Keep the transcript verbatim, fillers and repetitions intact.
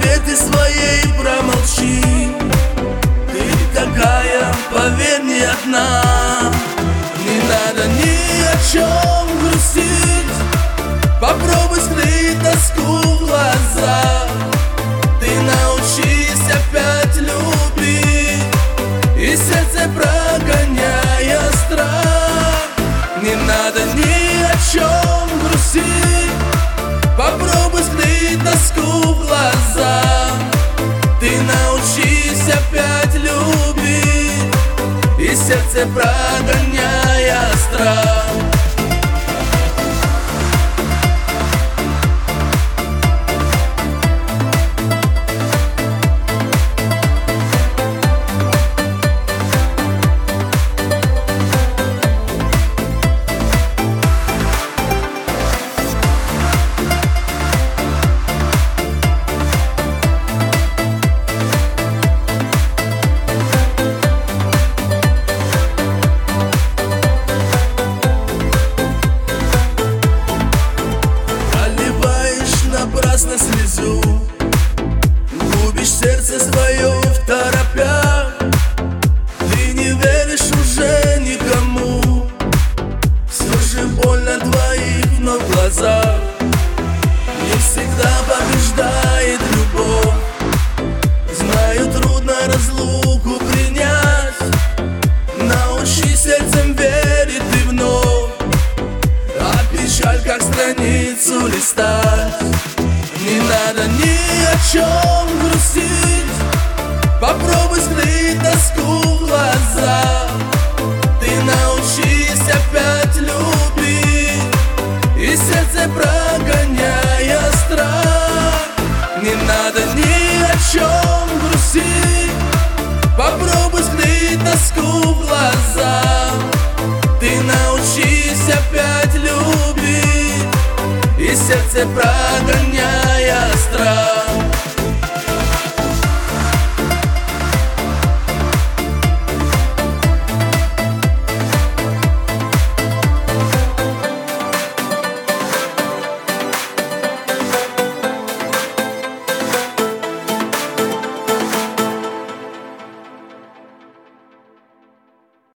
беды своей промолчи. Ты такая, поверь, не одна. Не надо ни о чем грустить. Попробуй скрыть тоску в глазах. Ты научись опять любить, и сердце прогоняя страх. Не надо ни о чем грустить. Попробуй скрыть тоску в глазах. Ты научись опять любить, и сердце прогоняя страх. Напрасно слезу, губишь сердце свое в торопях. Ты не веришь уже никому, все же больно двоих, но в глазах не всегда побеждает любовь. Знаю, трудно разлуку принять, научи сердцем верить ты вновь, а печаль как страницу листать. Не надо ни о чем грустить. Попробуй скрыть тоску в глазах. Ты научись опять любить, и сердце прогоняя страх. Не надо ни о чем грустить. Попробуй скрыть тоску в глазах. Ты научись опять любить, и сердце прогоняя страх.